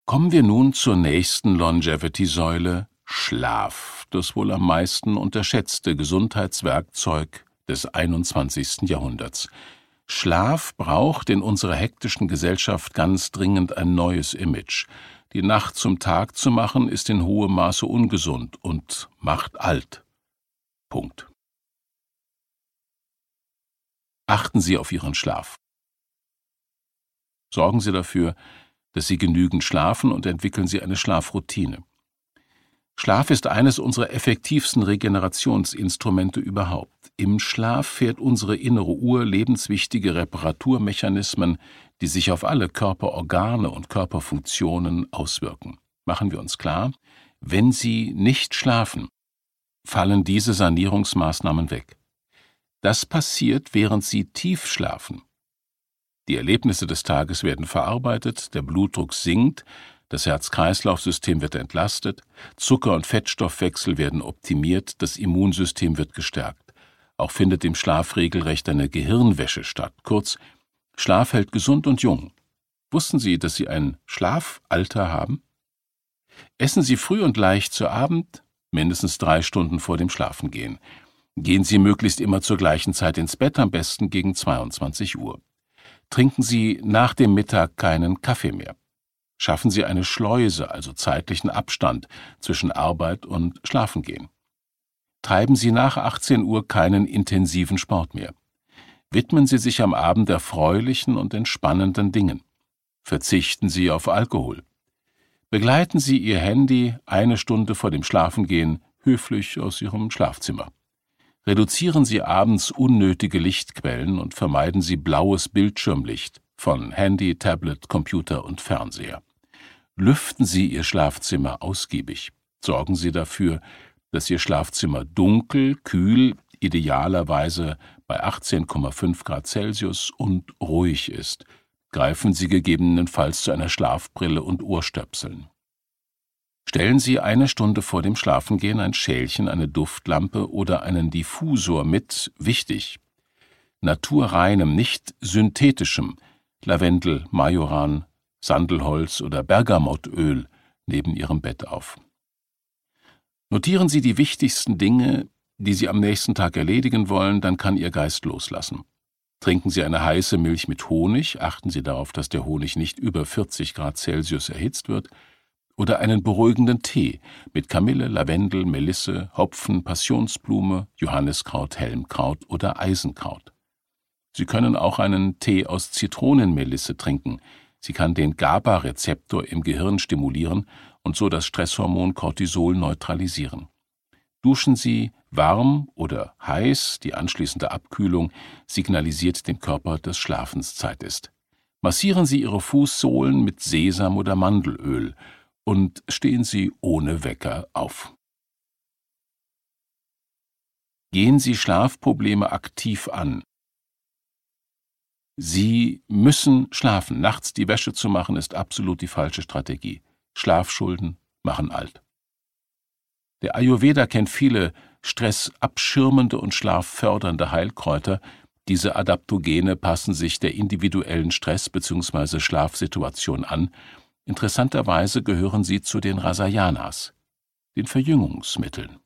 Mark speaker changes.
Speaker 1: Kommen wir nun zur nächsten Longevity-Säule, Schlaf, das wohl am meisten unterschätzte Gesundheitswerkzeug des 21. Jahrhunderts. Schlaf braucht in unserer hektischen Gesellschaft ganz dringend ein neues Image. Die Nacht zum Tag zu machen, ist in hohem Maße ungesund und macht alt. Punkt. Achten Sie auf Ihren Schlaf. Sorgen Sie dafür, dass Sie genügend schlafen und entwickeln Sie eine Schlafroutine. Schlaf ist eines unserer effektivsten Regenerationsinstrumente überhaupt. Im Schlaf fährt unsere innere Uhr lebenswichtige Reparaturmechanismen, die sich auf alle Körperorgane und Körperfunktionen auswirken. Machen wir uns klar, wenn Sie nicht schlafen, fallen diese Sanierungsmaßnahmen weg. Das passiert, während Sie tief schlafen. Die Erlebnisse des Tages werden verarbeitet, der Blutdruck sinkt, das Herz-Kreislauf-System wird entlastet, Zucker- und Fettstoffwechsel werden optimiert, das Immunsystem wird gestärkt. Auch findet im Schlaf regelrecht eine Gehirnwäsche statt. Kurz, Schlaf hält gesund und jung. Wussten Sie, dass Sie ein Schlafalter haben? Essen Sie früh und leicht zu Abend, mindestens 3 Stunden vor dem Schlafengehen. Gehen Sie möglichst immer zur gleichen Zeit ins Bett, am besten gegen 22 Uhr. Trinken Sie nach dem Mittag keinen Kaffee mehr. Schaffen Sie eine Schleuse, also zeitlichen Abstand, zwischen Arbeit und Schlafengehen. Treiben Sie nach 18 Uhr keinen intensiven Sport mehr. Widmen Sie sich am Abend erfreulichen und entspannenden Dingen. Verzichten Sie auf Alkohol. Begleiten Sie Ihr Handy 1 Stunde vor dem Schlafengehen höflich aus Ihrem Schlafzimmer. Reduzieren Sie abends unnötige Lichtquellen und vermeiden Sie blaues Bildschirmlicht von Handy, Tablet, Computer und Fernseher. Lüften Sie Ihr Schlafzimmer ausgiebig. Sorgen Sie dafür, dass Ihr Schlafzimmer dunkel, kühl, idealerweise bei 18,5 Grad Celsius und ruhig ist. Greifen Sie gegebenenfalls zu einer Schlafbrille und Ohrstöpseln. Stellen Sie 1 Stunde vor dem Schlafengehen ein Schälchen, eine Duftlampe oder einen Diffusor mit, wichtig, naturreinem, nicht synthetischem Lavendel, Majoran, Sandelholz oder Bergamottöl neben Ihrem Bett auf. Notieren Sie die wichtigsten Dinge, die Sie am nächsten Tag erledigen wollen, dann kann Ihr Geist loslassen. Trinken Sie eine heiße Milch mit Honig, achten Sie darauf, dass der Honig nicht über 40 Grad Celsius erhitzt wird, oder einen beruhigenden Tee mit Kamille, Lavendel, Melisse, Hopfen, Passionsblume, Johanniskraut, Helmkraut oder Eisenkraut. Sie können auch einen Tee aus Zitronenmelisse trinken. Sie kann den GABA-Rezeptor im Gehirn stimulieren und so das Stresshormon Cortisol neutralisieren. Duschen Sie warm oder heiß, die anschließende Abkühlung signalisiert dem Körper, dass Schlafenszeit ist. Massieren Sie Ihre Fußsohlen mit Sesam oder Mandelöl und stehen Sie ohne Wecker auf. Gehen Sie Schlafprobleme aktiv an. Sie müssen schlafen. Nachts die Wäsche zu machen, ist absolut die falsche Strategie. Schlafschulden machen alt. Der Ayurveda kennt viele stressabschirmende und schlaffördernde Heilkräuter. Diese Adaptogene passen sich der individuellen Stress- bzw. Schlafsituation an. Interessanterweise gehören sie zu den Rasayanas, den Verjüngungsmitteln.